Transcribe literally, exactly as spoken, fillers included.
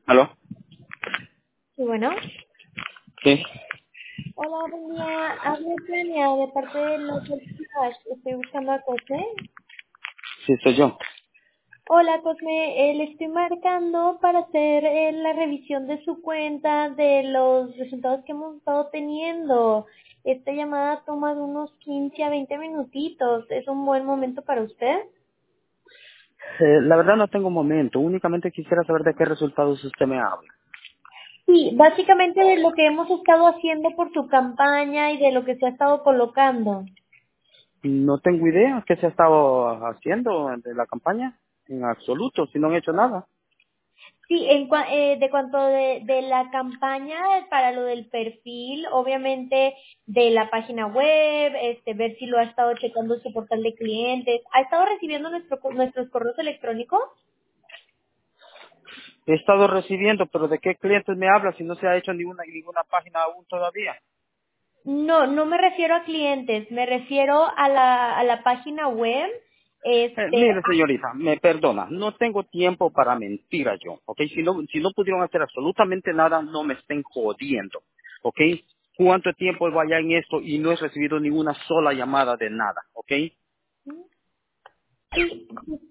¿Aló? Sí, bueno. Sí, Hola, buen día. Hablo Tania de parte de los Flash. Estoy buscando a Cosme. sí, soy yo. Hola, Cosme. Eh, le estoy marcando para hacer eh, la revisión de su cuenta de los resultados que hemos estado teniendo. Esta llamada toma de unos quince a veinte minutitos. ¿Es un buen momento para usted? Eh, la verdad no tengo momento, únicamente quisiera saber de qué resultados usted me habla. Sí, básicamente de lo que hemos estado haciendo por su campaña y de lo que se ha estado colocando. No tengo idea qué se ha estado haciendo de la campaña, en absoluto, si no han hecho nada. Sí, en cua- eh, de cuanto de, de la campaña para lo del perfil, obviamente de la página web, este, ver si lo ha estado checando su portal de clientes, ¿ha estado recibiendo nuestro, co- nuestros correos electrónicos? He estado recibiendo, pero ¿de qué clientes me habla si no se ha hecho ninguna, ninguna página aún todavía? No, no me refiero a clientes, me refiero a la, a la página web, Eh, este, mire, señorita, me perdona, no tengo tiempo para mentir a yo, ¿ok? Si no, si no pudieron hacer absolutamente nada, no me estén jodiendo, ¿ok? ¿Cuánto tiempo vaya en esto y no he recibido ninguna sola llamada de nada, ¿ok? sí,